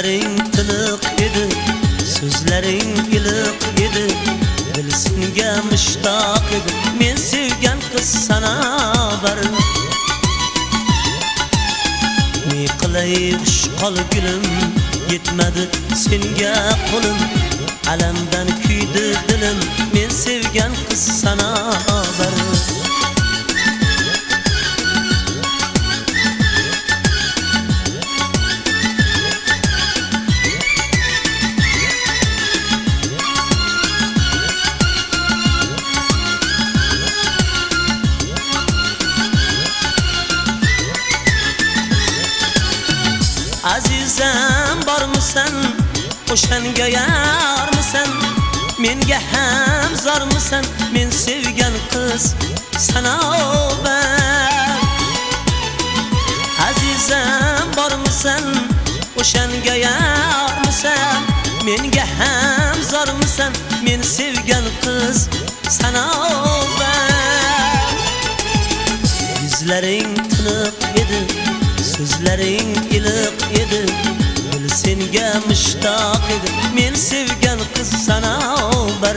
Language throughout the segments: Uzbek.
Yuzlaring tiniq edi, so'zlaring iliq edi, dil senga mushtoq edi, men sevgan qiz sana bar. Ne qilay xush qol gulim, yetmadi senga qo'lim, alamdan kuydi dilim, men sevgan qiz sana bar. Azizam bormisan, o'shanga yarmisan, menga ham zormisan, men sevgan qiz sana bar. Azizam bormisan, o'shanga yarmisan, menga ham zormisan, men sevgan qiz sana bar. Yuzlaring tiniq edi, so'zlaring iliq edi, dil senga mushtoq edi, men sevgan qiz sana bar.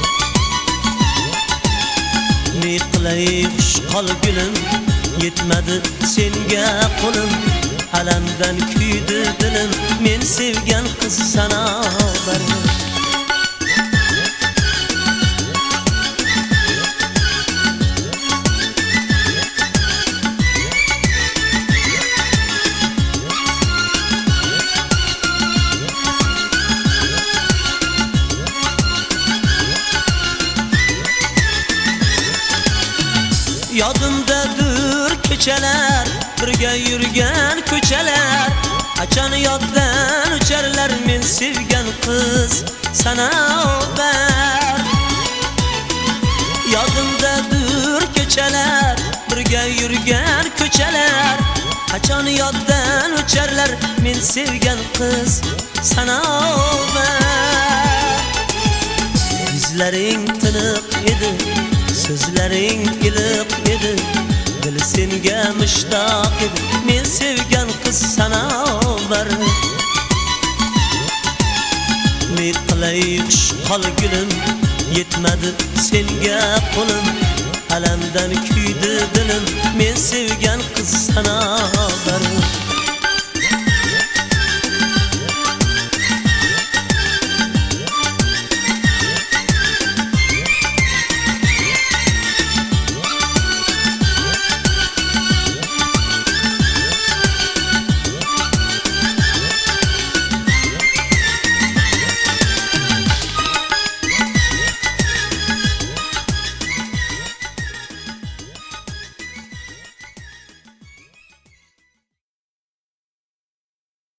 Ne qilay xush qol gulim, yetmadi senga qo'lim, alamdan kuydi dilim, men sevgan qiz sana bar. Yodimdadir kechalar, birga yurgan ko'chalar, qachon yoddan o'charlar, men sevgan qiz sana bar. Yodimdadir kechalar, birga yurgan ko'chalar, qachon yoddan o'charlar, men sevgan qiz sana bar. Yuzlaring tiniq edi, so'zlaring iliq edi, dil senga mushtoq edi, men sevgan qiz sana bar. Ne qilay xush qol gulim, yetmadi senga qo'lim, alamdan kuydi dilim, men sevgan qiz sana bar.